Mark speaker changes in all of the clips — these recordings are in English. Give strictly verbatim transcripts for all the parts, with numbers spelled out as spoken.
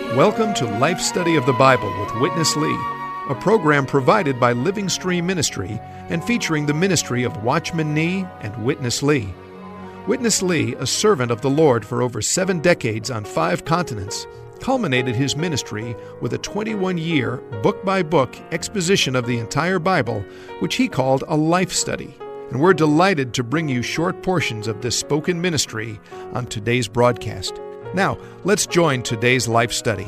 Speaker 1: Welcome to Life Study of the Bible with Witness Lee, a program provided by Living Stream Ministry and featuring the ministry of Watchman Nee and Witness Lee. Witness Lee, a servant of the Lord for over seven decades on five continents, culminated his ministry with a twenty-one-year, book-by-book exposition of the entire Bible, which he called a life study. And we're delighted to bring you short portions of this spoken ministry on today's broadcast. Now, let's join today's life study.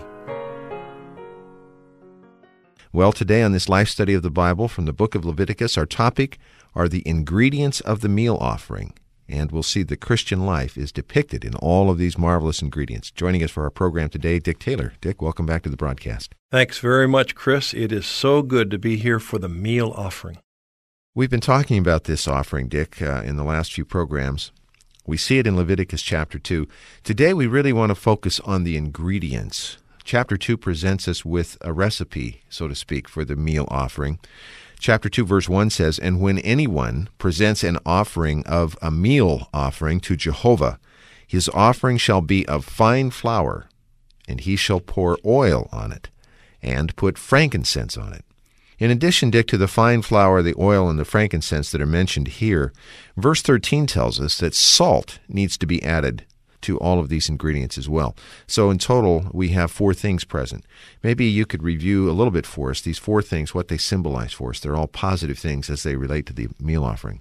Speaker 2: Well, today on this life study of the Bible from the book of Leviticus, our topic are the ingredients of the meal offering. And we'll see the Christian life is depicted in all of these marvelous ingredients. Joining us for our program today, Dick Taylor. Dick, welcome back to the broadcast.
Speaker 3: Thanks very much, Chris. It is so good to be here for the meal offering.
Speaker 2: We've been talking about this offering, Dick, uh, in the last few programs. We see it in Leviticus chapter two. Today we really want to focus on the ingredients. Chapter two presents us with a recipe, so to speak, for the meal offering. Chapter two, verse one says, "And when anyone presents an offering of a meal offering to Jehovah, his offering shall be of fine flour, and he shall pour oil on it, and put frankincense on it." In addition, Dick, to the fine flour, the oil, and the frankincense that are mentioned here, verse thirteen tells us that salt needs to be added to all of these ingredients as well. So in total, we have four things present. Maybe you could review a little bit for us, these four things, what they symbolize for us. They're all positive things as they relate to the meal offering.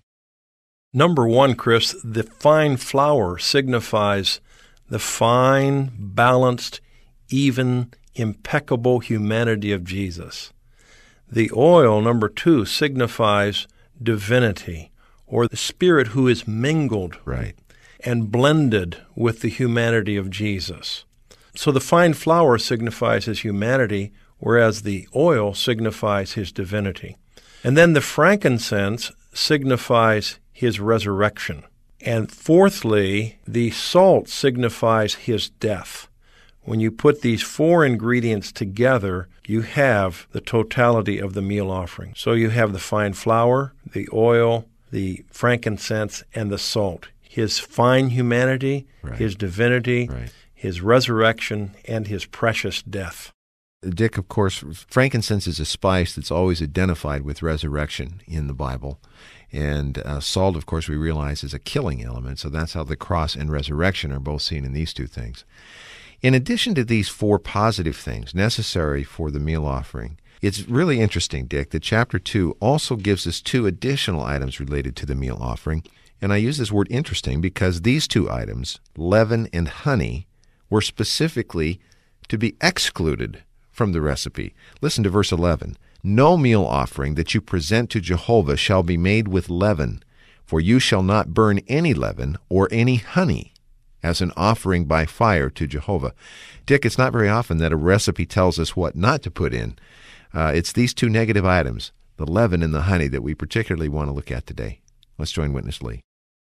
Speaker 3: Number one, Chris, the fine flour signifies the fine, balanced, even, impeccable humanity of Jesus. The oil, number two, signifies divinity, or the Spirit who is mingled
Speaker 2: right.
Speaker 3: and blended with the humanity of Jesus. So the fine flour signifies his humanity, whereas the oil signifies his divinity. And then the frankincense signifies his resurrection. And fourthly, the salt signifies his death. When you put these four ingredients together, you have the totality of the meal offering. So you have the fine flour, the oil, the frankincense, and the salt. His fine humanity,
Speaker 2: right.
Speaker 3: his divinity,
Speaker 2: right.
Speaker 3: his resurrection, and his precious death.
Speaker 2: Dick, of course, frankincense is a spice that's always identified with resurrection in the Bible. And uh, salt, of course, we realize is a killing element. So that's how the cross and resurrection are both seen in these two things. In addition to these four positive things necessary for the meal offering, it's really interesting, Dick, that chapter two also gives us two additional items related to the meal offering. And I use this word interesting because these two items, leaven and honey, were specifically to be excluded from the recipe. Listen to verse eleven. "No meal offering that you present to Jehovah shall be made with leaven, for you shall not burn any leaven or any honey as an offering by fire to Jehovah." Dick, it's not very often that a recipe tells us what not to put in. Uh, it's these two negative items, the leaven and the honey, that we particularly want to look at today. Let's join Witness Lee.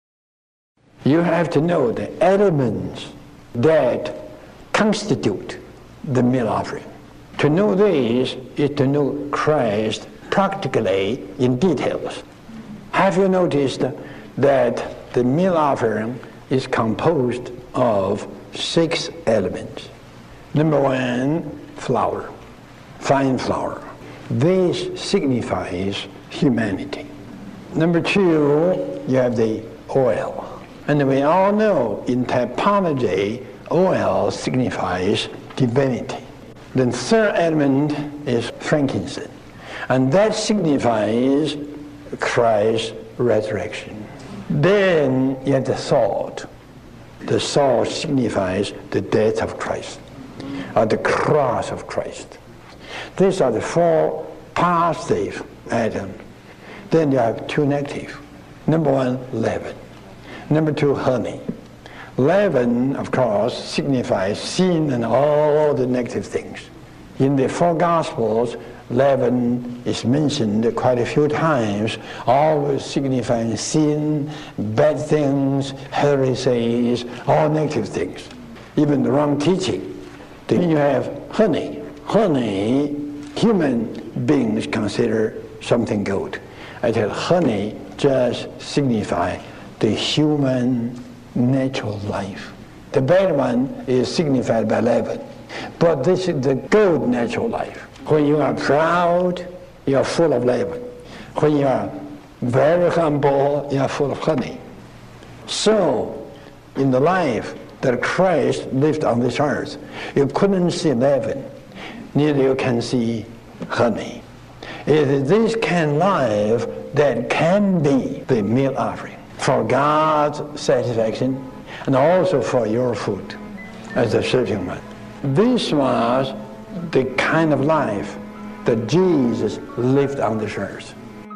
Speaker 4: You have to know the elements that constitute the meal offering. To know these is to know Christ practically in details. Have you noticed that the meal offering is composed of six elements? Number one, flour, fine flour. This signifies humanity. Number two, you have the oil. And we all know in typology, oil signifies divinity. The third element is frankincense, and that signifies Christ's resurrection. Then you have the salt. The salt signifies the death of Christ, or the cross of Christ. These are the four positive items. Then you have two negative. Number one, leaven. Number two, honey. Leaven, of course, signifies sin and all the negative things. In the four Gospels, leaven is mentioned quite a few times, always signifying sin, bad things, heresies, all negative things, even the wrong teaching. Then you have honey. Honey, human beings consider something good. I tell honey just signifies the human natural life. The bad one is signified by leaven. But this is the good natural life. When you are proud, you are full of leaven. When you are very humble, you are full of honey. So, in the life that Christ lived on this earth, you couldn't see leaven, neither you can see honey. It is this kind of life that can be the meal offering for God's satisfaction and also for your food as a serving one. This was the kind of life that Jesus lived on this earth.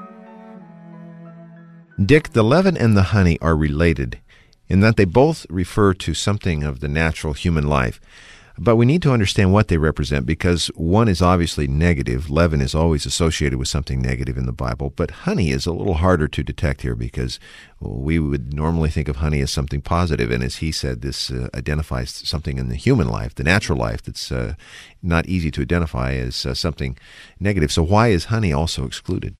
Speaker 2: Dick, the leaven and the honey are related in that they both refer to something of the natural human life. But we need to understand what they represent, because one is obviously negative. Leaven is always associated with something negative in the Bible. But honey is a little harder to detect here, because we would normally think of honey as something positive. And as he said, this uh, identifies something in the human life, the natural life, that's uh, not easy to identify as uh, something negative. So why is honey also excluded?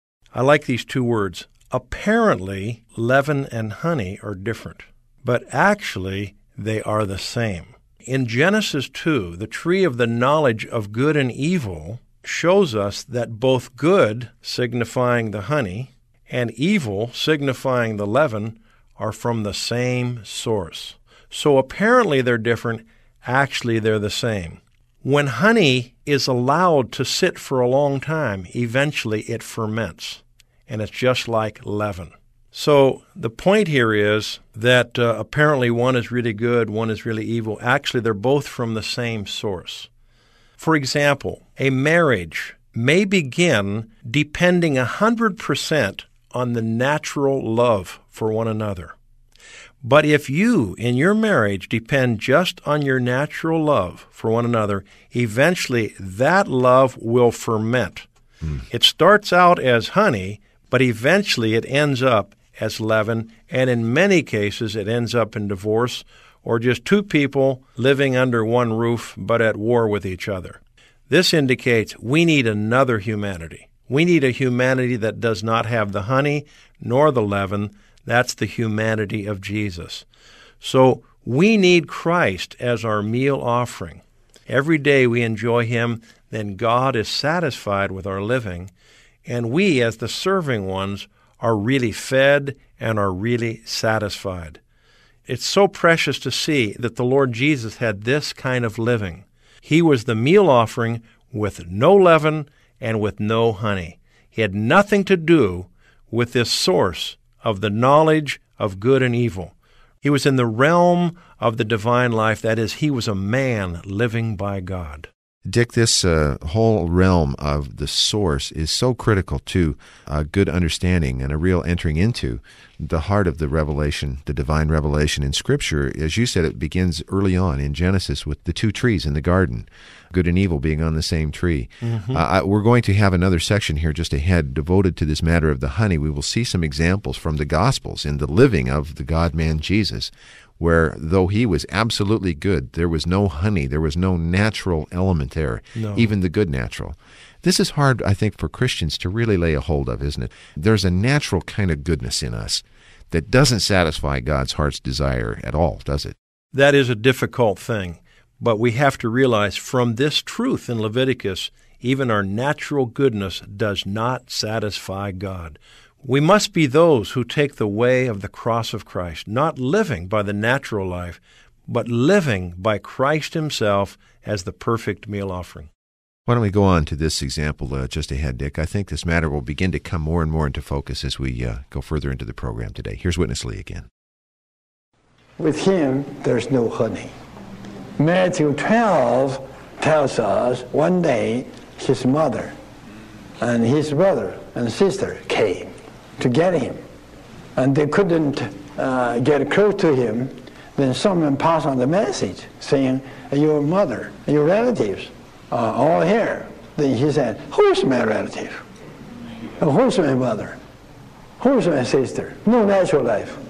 Speaker 3: I like these two words. Apparently, leaven and honey are different, but actually they are the same. In Genesis two, the tree of the knowledge of good and evil shows us that both good, signifying the honey, and evil, signifying the leaven, are from the same source. So apparently they're different. Actually, they're the same. When honey is allowed to sit for a long time, eventually it ferments, and it's just like leaven. So the point here is that uh, apparently one is really good, one is really evil. Actually, they're both from the same source. For example, a marriage may begin depending one hundred percent on the natural love for one another. But if you, in your marriage, depend just on your natural love for one another, eventually that love will ferment. Mm. It starts out as honey, but eventually it ends up as leaven, and in many cases it ends up in divorce or just two people living under one roof but at war with each other. This indicates we need another humanity. We need a humanity that does not have the honey nor the leaven. That's the humanity of Jesus. So we need Christ as our meal offering. Every day we enjoy Him, then God is satisfied with our living, and we as the serving ones are really fed and are really satisfied. It's so precious to see that the Lord Jesus had this kind of living. He was the meal offering with no leaven and with no honey. He had nothing to do with this source of the knowledge of good and evil. He was in the realm of the divine life. That is, he was a man living by God.
Speaker 2: Dick, this uh, whole realm of the source is so critical to a good understanding and a real entering into the heart of the revelation, the divine revelation in Scripture. As you said, it begins early on in Genesis with the two trees in the garden, good and evil being on the same tree. Mm-hmm. Uh, we're going to have another section here just ahead devoted to this matter of the honey. We will see some examples from the Gospels in the living of the God-man Jesus, where though he was absolutely good, there was no honey, there was no natural element there, no. Even the good natural. This is hard, I think, for Christians to really lay a hold of, isn't it? There's a natural kind of goodness in us that doesn't satisfy God's heart's desire at all, does it?
Speaker 3: That is a difficult thing, but we have to realize from this truth in Leviticus, even our natural goodness does not satisfy God. We must be those who take the way of the cross of Christ, not living by the natural life, but living by Christ Himself as the perfect meal offering.
Speaker 2: Why don't we go on to this example uh, just ahead, Dick? I think this matter will begin to come more and more into focus as we uh, go further into the program today. Here's Witness Lee again.
Speaker 4: With him, there's no honey. Matthew twelve tells us one day his mother and his brother and sister came to get him, and they couldn't uh, get close to him. Then someone passed on the message saying, your mother and your relatives are all here. Then he said, who's my relative? Who's my mother? Who's my sister? No natural life.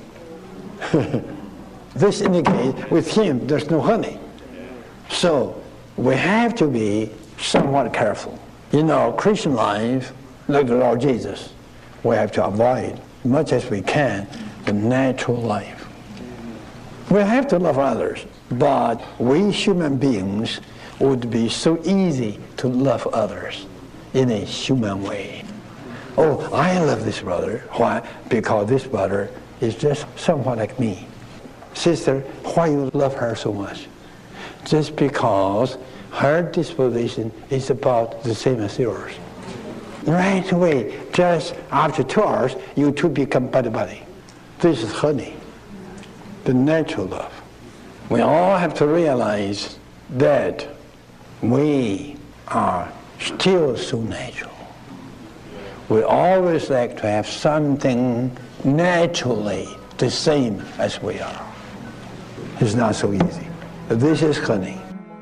Speaker 4: This indicates with him there's no honey. So we have to be somewhat careful. In our Christian life, like the Lord Jesus, we have to avoid, as much as we can, the natural life. We have to love others, but we human beings would be so easy to love others in a human way. Oh, I love this brother. Why? Because this brother is just somewhat like me. Sister, why you love her so much? Just because her disposition is about the same as yours. Right away, just after two hours, you two become buddy-buddy. This is honey, the natural love. We all have to realize that we are still so natural. We always like to have something naturally the same as we are. It's not so easy. This is honey.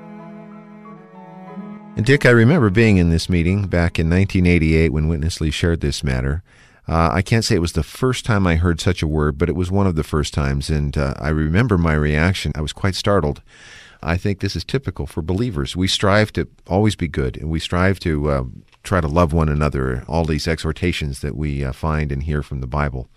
Speaker 2: And Dick, I remember being in this meeting back in nineteen eighty-eight when Witness Lee shared this matter. Uh, I can't say it was the first time I heard such a word, but it was one of the first times, and uh, I remember my reaction. I was quite startled. I think this is typical for believers. We strive to always be good, and we strive to uh, try to love one another, all these exhortations that we uh, find and hear from the Bible.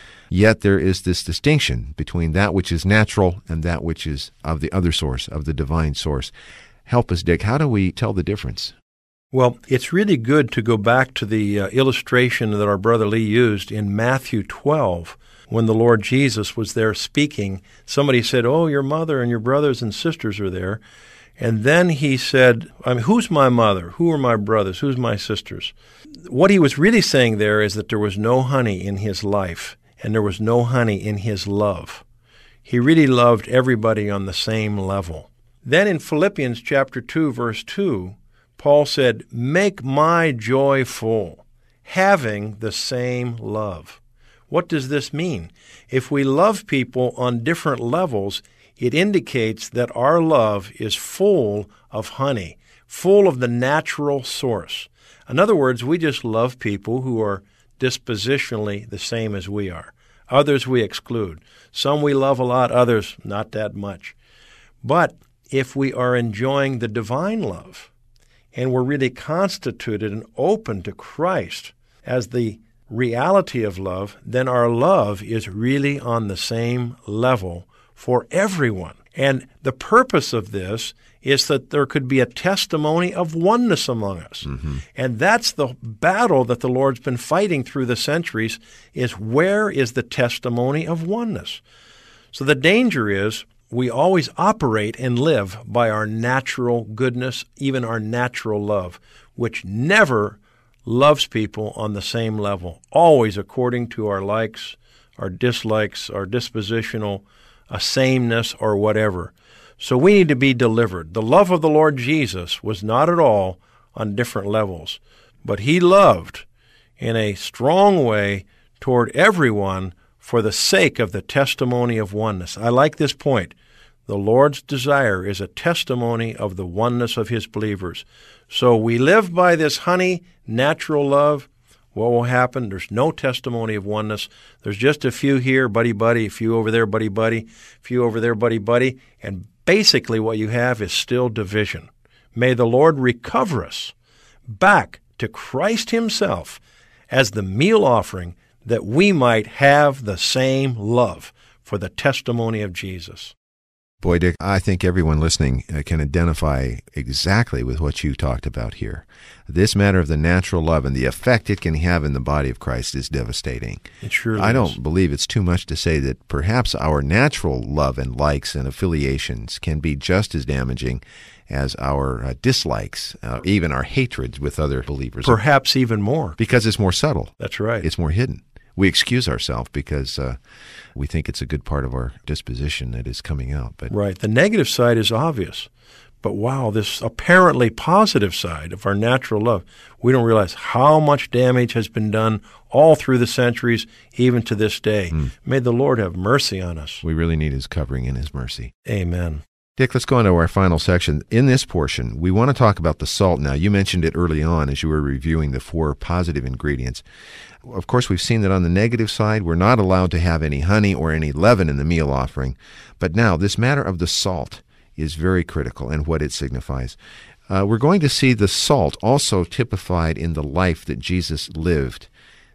Speaker 2: Yet there is this distinction between that which is natural and that which is of the other source, of the divine source. Help us, Dick. How do we tell the difference?
Speaker 3: Well, it's really good to go back to the uh, illustration that our brother Lee used in Matthew twelve when the Lord Jesus was there speaking. Somebody said, oh, your mother and your brothers and sisters are there. And then he said, I mean, who's my mother? Who are my brothers? Who's my sisters? What he was really saying there is that there was no honey in his life, and there was no honey in his love. He really loved everybody on the same level. Then in Philippians chapter two, verse two, Paul said, make my joy full, having the same love. What does this mean? If we love people on different levels, it indicates that our love is full of honey, full of the natural source. In other words, we just love people who are dispositionally the same as we are. Others we exclude. Some we love a lot, others not that much. But if we are enjoying the divine love, and we're really constituted and open to Christ as the reality of love, then our love is really on the same level for everyone. And the purpose of this is that there could be a testimony of oneness among us. Mm-hmm. And that's the battle that the Lord's been fighting through the centuries, is where is the testimony of oneness? So the danger is we always operate and live by our natural goodness, even our natural love, which never loves people on the same level, always according to our likes, our dislikes, our dispositional uh, sameness, or whatever. So we need to be delivered. The love of the Lord Jesus was not at all on different levels, but he loved in a strong way toward everyone for the sake of the testimony of oneness. I like this point. The Lord's desire is a testimony of the oneness of his believers. So we live by this honey, natural love. What will happen? There's no testimony of oneness. There's just a few here, buddy-buddy, a few over there, buddy-buddy, a few over there, buddy-buddy. And basically what you have is still division. May the Lord recover us back to Christ himself as the meal offering, that we might have the same love for the testimony of Jesus.
Speaker 2: Boy, Dick, I think everyone listening can identify exactly with what you talked about here. This matter of the natural love and the effect it can have in the body of Christ is devastating.
Speaker 3: It surely
Speaker 2: I
Speaker 3: is.
Speaker 2: don't believe it's too much to say that perhaps our natural love and likes and affiliations can be just as damaging as our uh, dislikes, uh, even our hatreds with other believers.
Speaker 3: Perhaps even more.
Speaker 2: Because it's more subtle.
Speaker 3: That's right.
Speaker 2: It's more hidden. We excuse ourselves because uh, we think it's a good part of our disposition that is coming out. But
Speaker 3: right. The negative side is obvious. But wow, this apparently positive side of our natural love, we don't realize how much damage has been done all through the centuries, even to this day. Mm. May the Lord have mercy on us.
Speaker 2: We really need his covering and his mercy.
Speaker 3: Amen.
Speaker 2: Dick, let's go into our final section. In this portion, we want to talk about the salt now. You mentioned it early on as you were reviewing the four positive ingredients. Of course, we've seen that on the negative side, we're not allowed to have any honey or any leaven in the meal offering. But now, this matter of the salt is very critical and what it signifies. Uh, we're going to see the salt also typified in the life that Jesus lived.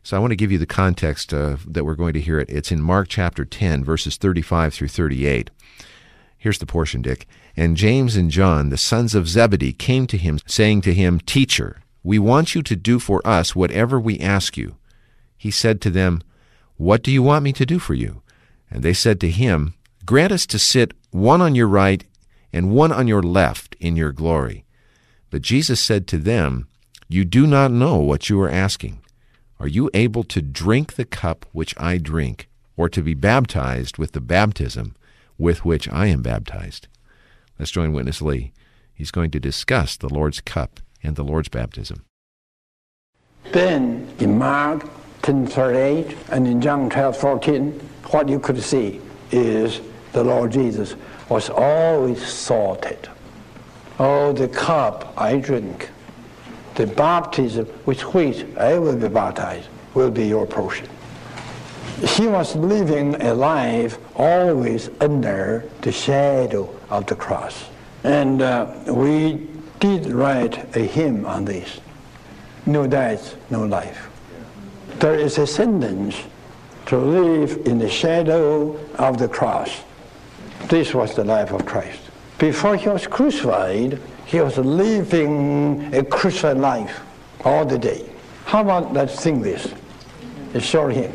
Speaker 2: So I want to give you the context uh, that we're going to hear it. It's in Mark chapter ten, verses thirty-five through thirty-eight. Here's the portion, Dick. And James and John, the sons of Zebedee, came to him, saying to him, Teacher, we want you to do for us whatever we ask you. He said to them, What do you want me to do for you? And they said to him, Grant us to sit one on your right and one on your left in your glory. But Jesus said to them, You do not know what you are asking. Are you able to drink the cup which I drink, or to be baptized with the baptism with which I am baptized? Let's join Witness Lee. He's going to discuss the Lord's cup and the Lord's baptism.
Speaker 4: Then in Mark ten thirty-eight and in John twelve fourteen, what you could see is the Lord Jesus was always salted. Oh, the cup I drink, the baptism with which I will be baptized, will be your portion. He was living a life always under the shadow of the cross. And uh, we did write a hymn on this. No death, no life. There is a sentence to live in the shadow of the cross. This was the life of Christ. Before he was crucified, he was living a crucified life all the day. How about let's sing this? It's short hymn.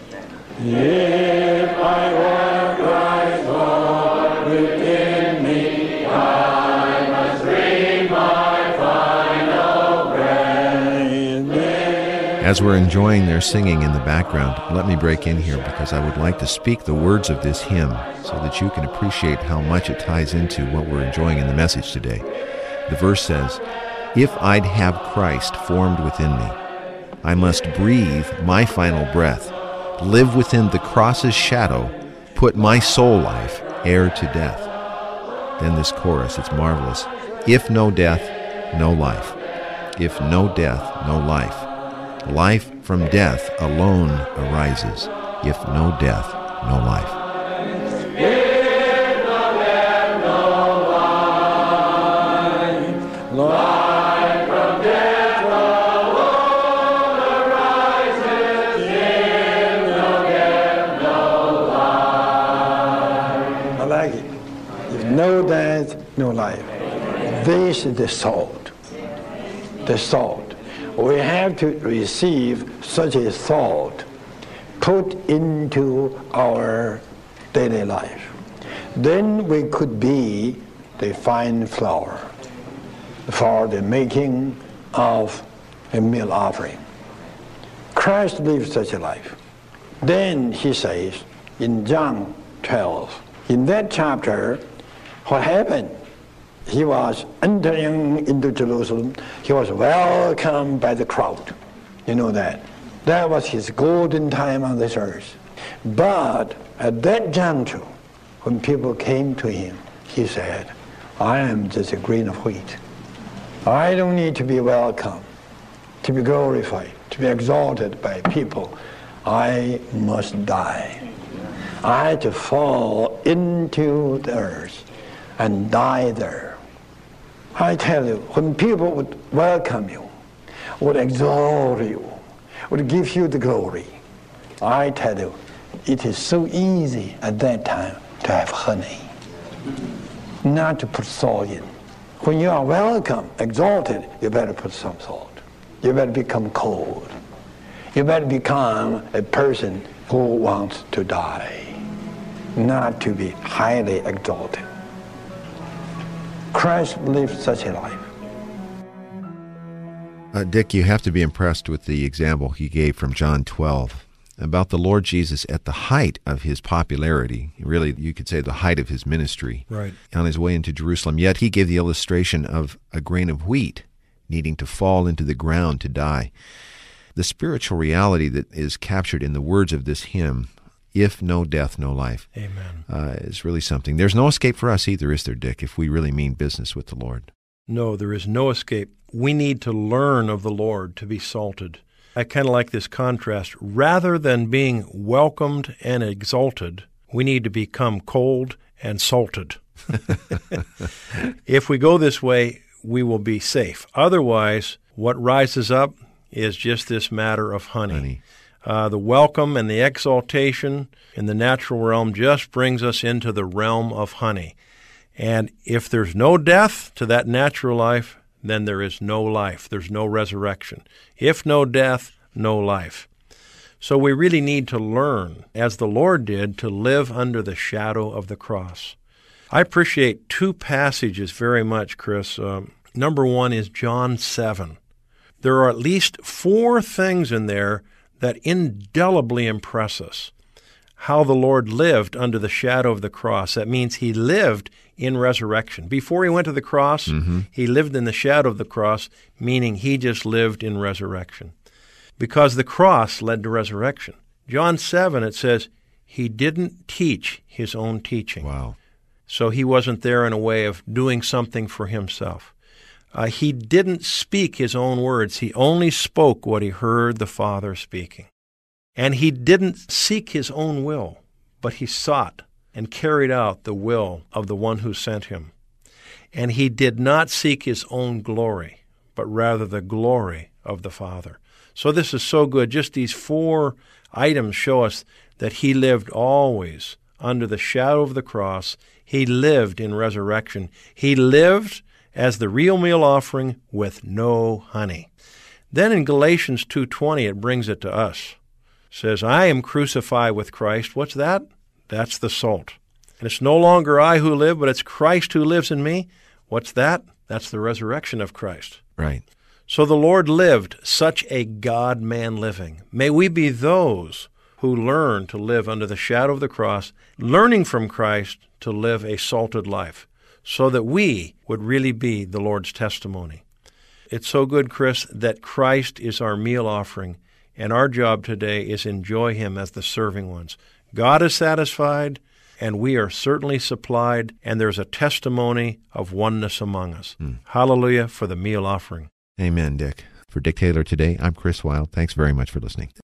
Speaker 4: If I were Christ, Lord, within me, I must drink my final breath.
Speaker 2: As we're enjoying their singing in the background, let me break in here because I would like to speak the words of this hymn so that you can appreciate how much it ties into what we're enjoying in the message today. The verse says, If I'd have Christ formed within me, I must breathe my final breath, live within the cross's shadow, put my soul life heir to death. Then this chorus, it's marvelous. If no death, no life. If no death, no life. Life from death alone arises. If no death, no life.
Speaker 4: If no death, no life. Life from death alone arises. If no death, no life. I like it. If no death, no life. This is the salt. The salt. We have to receive such a thought put into our daily life. Then we could be the fine flour for the making of a meal offering. Christ lived such a life. Then he says in John twelve, in that chapter, what happened? He was entering into Jerusalem. He was welcomed by the crowd. You know that. That was his golden time on this earth. But at that juncture, when people came to him, he said, I am just a grain of wheat. I don't need to be welcomed, to be glorified, to be exalted by people. I must die. I had to fall into the earth and die there. I tell you, when people would welcome you, would exalt you, would give you the glory, I tell you, it is so easy at that time to have honey, not to put salt in. When you are welcome, exalted, you better put some salt. You better become cold. You better become a person who wants to die, not to be highly exalted. Christ lived such a life.
Speaker 2: Uh, Dick, you have to be impressed with the example he gave from John twelve about the Lord Jesus at the height of his popularity, really you could say the height of his ministry,
Speaker 3: right,
Speaker 2: on his way into Jerusalem. Yet he gave the illustration of a grain of wheat needing to fall into the ground to die. The spiritual reality that is captured in the words of this hymn, if no death, no life,
Speaker 3: amen,
Speaker 2: uh, is really something. There's no escape for us either, is there, Dick, if we really mean business with the Lord?
Speaker 3: No, there is no escape. We need to learn of the Lord to be salted. I kind of like this contrast. Rather than being welcomed and exalted, we need to become cold and salted. If we go this way, we will be safe. Otherwise, what rises up is just this matter of honey.
Speaker 2: honey.
Speaker 3: Uh, the welcome and the exaltation in the natural realm just brings us into the realm of honey. And if there's no death to that natural life, then there is no life. There's no resurrection. If no death, no life. So we really need to learn, as the Lord did, to live under the shadow of the cross. I appreciate two passages very much, Chris. Um, number one is John seven. There are at least four things in there that indelibly impress us. How the Lord lived under the shadow of the cross. That means he lived in resurrection. Before he went to the cross, mm-hmm. he lived in the shadow of the cross, meaning he just lived in resurrection. Because the cross led to resurrection. John seven, it says, he didn't teach his own teaching.
Speaker 2: Wow.
Speaker 3: So he wasn't there in a way of doing something for himself. Uh, he didn't speak his own words. He only spoke what he heard the Father speaking. And he didn't seek his own will, but he sought and carried out the will of the one who sent him. And he did not seek his own glory, but rather the glory of the Father. So this is so good. Just these four items show us that he lived always under the shadow of the cross. He lived in resurrection. He lived as the real meal offering with no honey. Then in Galatians two twenty, it brings it to us. It says, I am crucified with Christ. What's that? That's the salt. And it's no longer I who live, but it's Christ who lives in me. What's that? That's the resurrection of Christ.
Speaker 2: Right.
Speaker 3: So the Lord lived such a God-man living. May we be those who learn to live under the shadow of the cross, learning from Christ to live a salted life, so that we would really be the Lord's testimony. It's so good, Chris, that Christ is our meal offering, and our job today is enjoy him as the serving ones. God is satisfied, and we are certainly supplied, and there's a testimony of oneness among us. Mm. Hallelujah for the meal offering.
Speaker 2: Amen, Dick. For Dick Taylor today, I'm Chris Wilde. Thanks very much for listening.